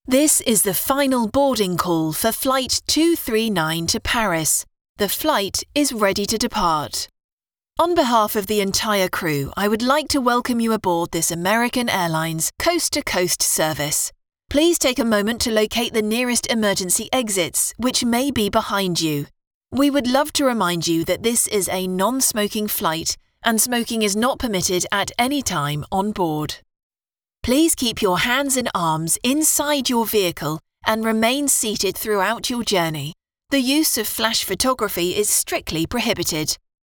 This is the final boarding call for Flight 239 to Paris. The flight is ready to depart. On behalf of the entire crew, I would like to welcome you aboard this American Airlines coast-to-coast service. Please take a moment to locate the nearest emergency exits, which may be behind you. We would love to remind you that this is a non-smoking flight and smoking is not permitted at any time on board. Please keep your hands and arms inside your vehicle and remain seated throughout your journey. The use of flash photography is strictly prohibited.